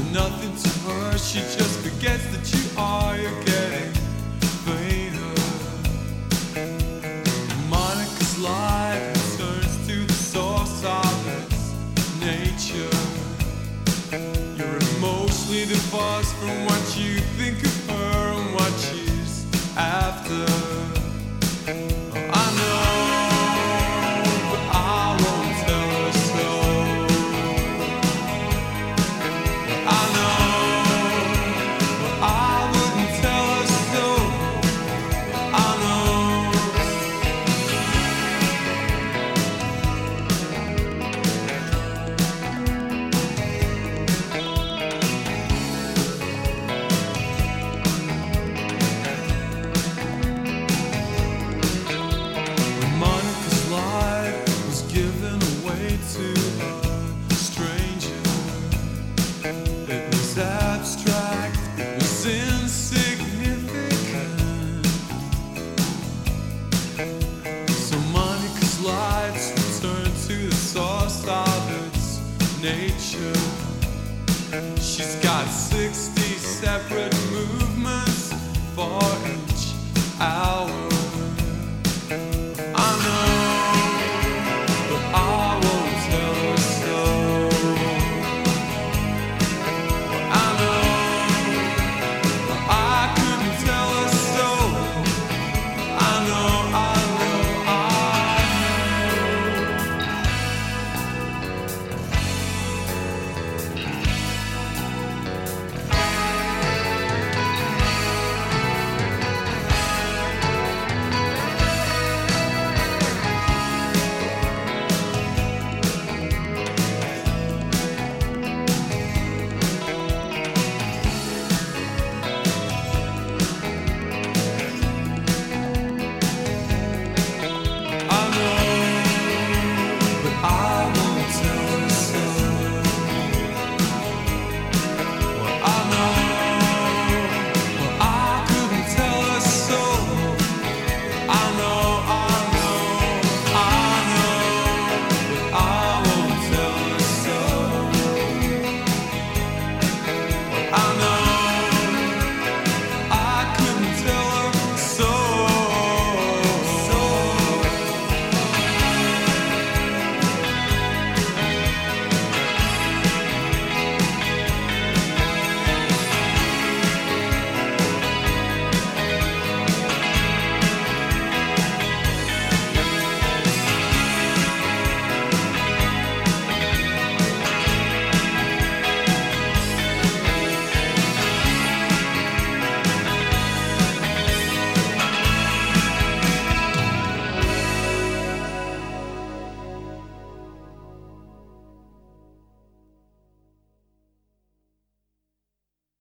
nothing to her. She just forgets that you are. You're getting fainter. Monica's life returns to the source of its nature. You're emotionally divorced from what you think of her and what she's after. I know, but I won't tell her so. I know, but I wouldn't tell her so. I know. When Monica's life was given away to a stranger, it was abstract, it was insignificant. So Monica's lights return to the source of its nature. She's got 60 separate movements for